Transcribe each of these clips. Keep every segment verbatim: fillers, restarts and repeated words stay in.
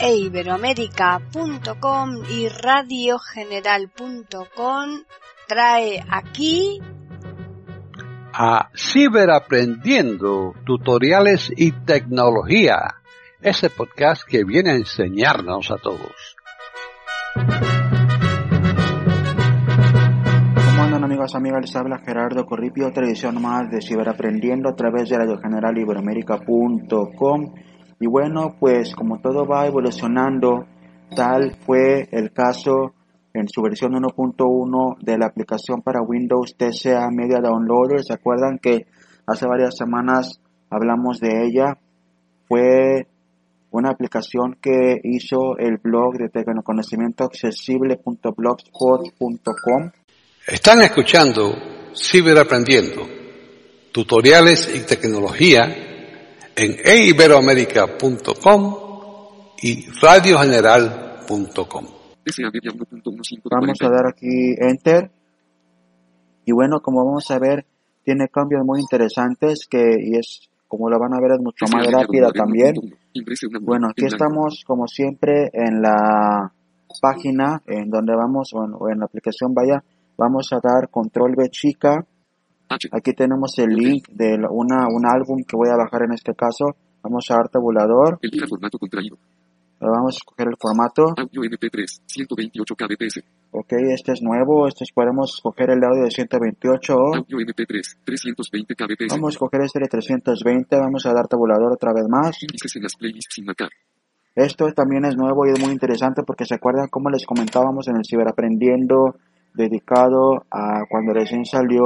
e iberoamérica punto com y radio general punto com trae aquí a Ciberaprendiendo, tutoriales y tecnología, ese podcast que viene a enseñarnos a todos. ¿Cómo andan, amigos, amigas? Les habla Gerardo Corripio, otra edición más de Ciberaprendiendo a través de radio general iberoamérica punto com. Y bueno, pues como todo va evolucionando, tal fue el caso en su versión uno punto uno de la aplicación para Windows T C A Media Downloader. ¿Se acuerdan que hace varias semanas hablamos de ella? Fue una aplicación que hizo el blog de tecnoconocimiento accesible punto blogspot punto com. Están escuchando Ciberaprendiendo, tutoriales y tecnología en e iberoamérica punto com y radio general punto com. Vamos a dar aquí Enter. Y bueno, como vamos a ver, tiene cambios muy interesantes que y es, como lo van a ver, es mucho más rápida también. Bueno, aquí estamos como siempre en la página en donde vamos, o en, o en la aplicación, vaya, vamos a dar control B chica. Aquí tenemos el link de una, un álbum que voy a bajar en este caso. Vamos a dar tabulador. Elija formato contraído. Vamos a escoger el formato. Audio eme pe tres, ciento veintiocho kilobits. Ok, este es nuevo. Este es, podemos escoger el de audio de ciento veintiocho. Audio eme pe tres, trescientos veinte kilobits. Vamos a escoger este de trescientos veinte. Vamos a dar tabulador otra vez más. Índices en las playlists sin marcar. Esto también es nuevo y es muy interesante porque se acuerdan cómo les comentábamos en el Ciberaprendiendo dedicado a cuando recién salió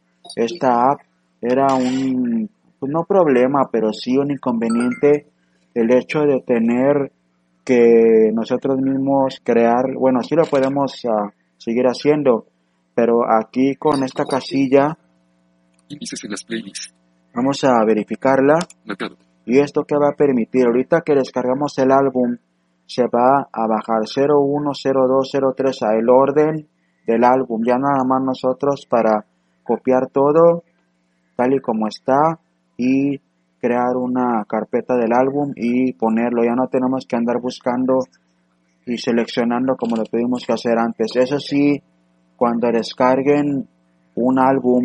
esta app. Era un, pues no problema, pero sí un inconveniente el hecho de tener que nosotros mismos crear, bueno, sí lo podemos uh, seguir haciendo, pero aquí con esta casilla Índices en las playlists. Vamos a verificarla. Marcado. Y esto que va a permitir, ahorita que descargamos el álbum, se va a bajar cero uno, cero dos, cero tres a el orden del álbum, ya nada más nosotros para copiar todo tal y como está y crear una carpeta del álbum y ponerlo. Ya no tenemos que andar buscando y seleccionando como lo tuvimos que hacer antes. Eso sí, cuando descarguen un álbum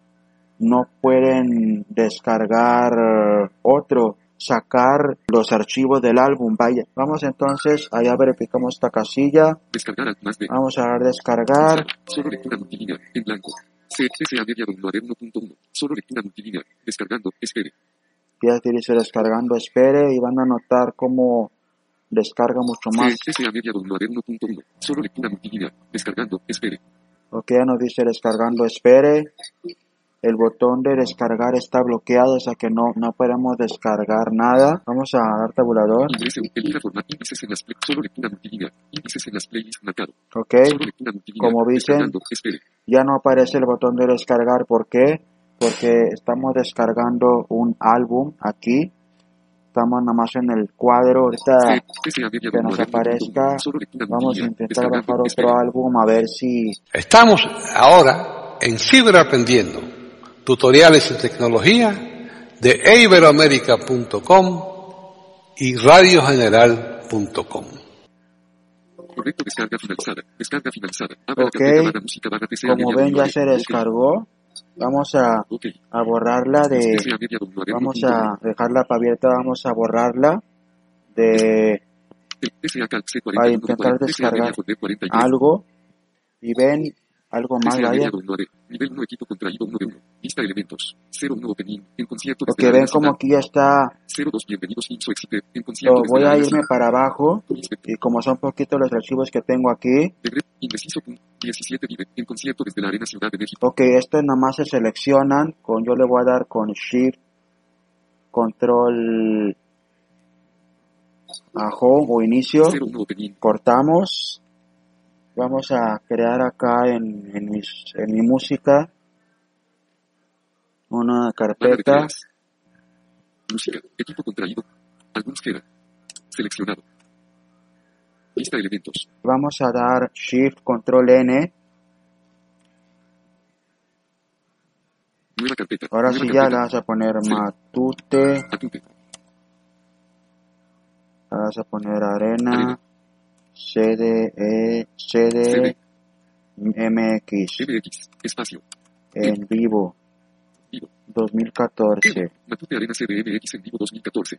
no pueden descargar otro, sacar los archivos del álbum. Vaya, vamos entonces, allá verificamos esta casilla. Descargar más de. Vamos a dar descargar. Solo lectura multilínea, en blanco. C S A Media Downloader uno punto uno. Solo lectura multilínea. Descargando, espere. Ya te dice descargando, espere, y van a notar cómo descarga mucho más. C S A Media Downloader uno punto uno. Solo lectura multilínea. Descargando, espere. Ok, ya nos dice descargando, espere. El botón de descargar está bloqueado, o sea que no, no podemos descargar nada. Vamos a dar tabulador. Ingrese, elija formato, índices en las play, solo lectura multilínea, índices en las playlists marcado. Ok, solo lectura multilínea, como dicen, espere. Ya no aparece el botón de descargar. ¿Por qué? Porque estamos descargando un álbum aquí. Estamos nada más en el cuadro. Ahorita que nos aparezca, vamos a intentar bajar otro álbum a ver si... Estamos ahora en Ciberaprendiendo, tutoriales y tecnología de e iberoamérica punto com y radio general punto com. Correcto, descarga finalizada. Descarga finalizada. Ok, como ven ya se descargó. Vamos a, okay. a borrarla de... Vamos a dejarla abierta, vamos a borrarla de... Para intentar descargar algo. Y ven algo más, vaya. Nivel uno, equipo contraído uno de uno. Lista de elementos. cero uno opening. En concierto desde la Porque ven como aquí ya está. cero dos bienvenidos Info Exite. En concierto Lo voy a irme para abajo. Y como son poquitos los archivos que tengo aquí. Indeciso diecisiete vive. En concierto desde la Arena Ciudad de México. Ok, esto nada más se seleccionan. Con yo le voy a dar con Shift, Control a Home o Inicio. cero uno opening. Cortamos. Vamos a crear acá en, en, mis, en mi música una carpeta. Música, equipo contraído. Álbum Gera. Seleccionado. Lista de elementos. Vamos a dar Shift Control N. Nueva carpeta. Ahora Nueva sí carpeta. ya le vas a poner sí. Matute. Matute. Vas a poner arena, Arena. C D E, C D C D. M X, M X. Espacio. en vivo, Vivo. dos mil catorce. Matute Arena C D M X en vivo dos mil catorce.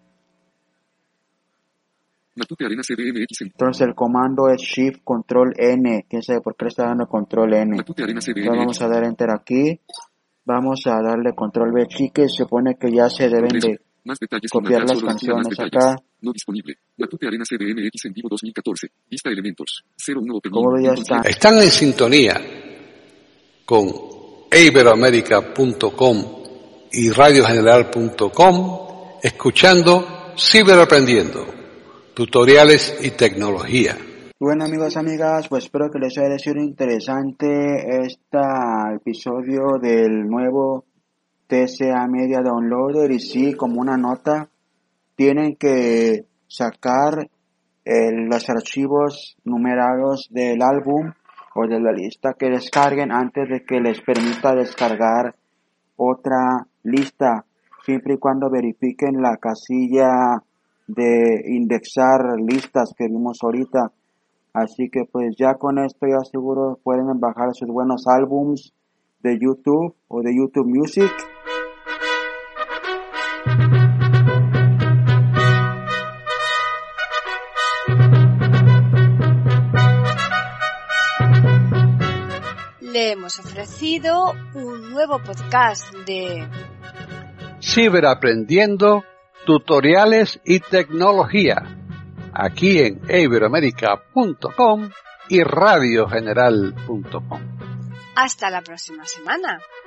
Matute Arena C D M X en Entonces el comando es Shift Control N. Quién sabe por qué le está dando Control N. Matute Arena C D Entonces M vamos X. a dar Enter aquí. Vamos a darle Control V. Aquí que se supone que ya se deben Progreso. de Más detalles sin copiar marcar, las solo lectura, más canciones detalles. acá. No disponible. Matute Arena C D M X en vivo dos mil catorce. Vista elementos. cero uno opening. Como ya Encontrar- está. Están en sintonía con iberoamerica punto com y radio general punto com, escuchando Ciberaprendiendo, tutoriales y tecnología. Bueno amigos, amigas, pues espero que les haya sido interesante este episodio del nuevo T C A Media Downloader. Y sí, como una nota, tienen que sacar el- los archivos numerados del álbum o de la lista que descarguen antes de que les permita descargar otra lista, siempre y cuando verifiquen la casilla de indexar listas que vimos ahorita. Así que pues ya con esto ya seguro pueden bajar sus buenos álbums de YouTube o de YouTube Music. Le hemos ofrecido un nuevo podcast de Ciberaprendiendo, tutoriales y tecnología, aquí en iberoamerica punto com y radio general punto com. Hasta la próxima semana.